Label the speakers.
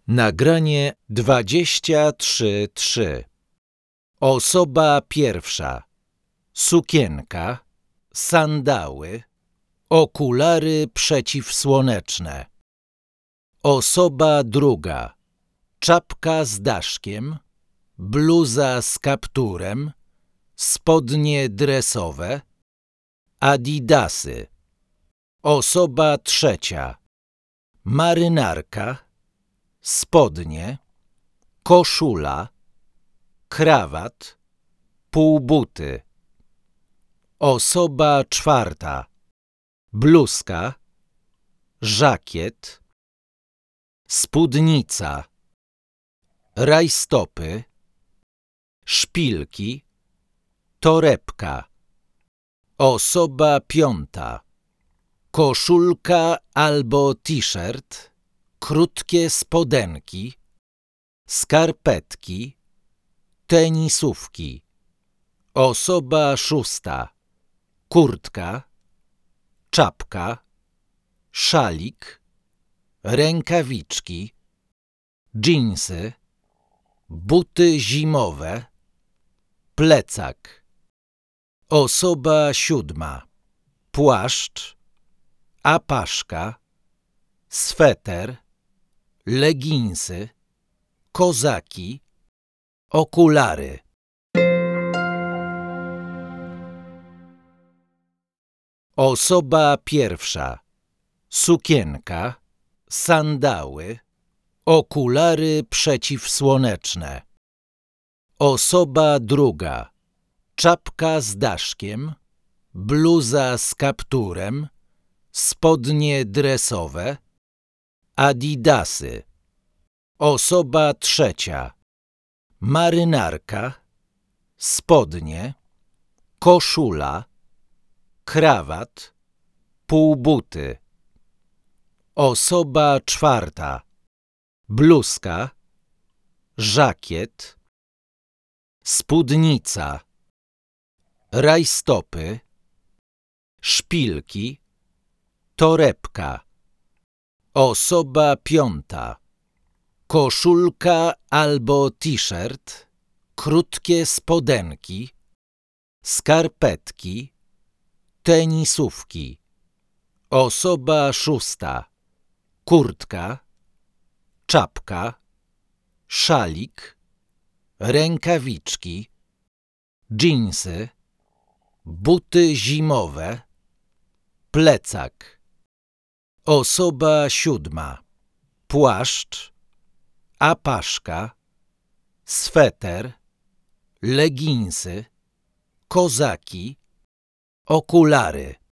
Speaker 1: Nagranie 23.3. Osoba pierwsza. Sukienka, sandały, okulary przeciwsłoneczne. Osoba druga. Czapka z daszkiem, bluza z kapturem, spodnie dresowe, adidasy. Osoba trzecia. Marynarka, spodnie, koszula, krawat, półbuty. Osoba czwarta. Bluzka, żakiet, spódnica, rajstopy, szpilki, torebka. Osoba piąta. Koszulka albo t-shirt, krótkie spodenki, skarpetki, tenisówki. Osoba szósta. Kurtka, czapka, szalik, rękawiczki, dżinsy, buty zimowe, plecak. Osoba siódma. Płaszcz, apaszka, sweter, leginsy, kozaki, okulary. Osoba pierwsza. Sukienka, sandały, okulary przeciwsłoneczne. Osoba druga. Czapka z daszkiem, bluza z kapturem, spodnie dresowe, adidasy. Osoba trzecia. Marynarka, spodnie, koszula, krawat, półbuty. Osoba czwarta. Bluzka, żakiet, spódnica, rajstopy, szpilki, torebka. Osoba piąta. Koszulka albo t-shirt, krótkie spodenki, skarpetki, tenisówki. Osoba szósta. Kurtka, czapka, szalik, rękawiczki, dżinsy, buty zimowe, plecak. Osoba siódma. Płaszcz, apaszka, sweter, leginsy, kozaki, okulary.